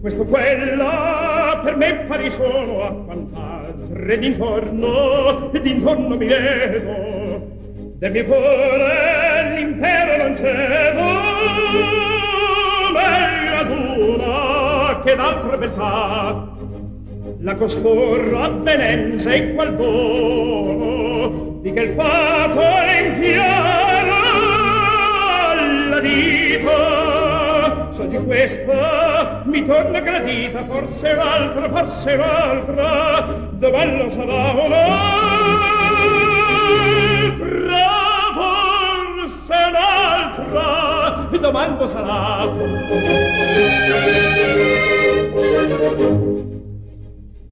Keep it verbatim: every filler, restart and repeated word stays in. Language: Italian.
questo quella per me pari sono a quant'altre d'intorno e d'intorno mi vedo del mio cuore l'impero non cedo meglio ad una che d'altra beltà la costoro avvenenza e qual dono di che il fato le infiara alla vita so di questa mi torna gradita forse l'altra forse l'altra dove lo sarà un'altra forse l'altra domando sarà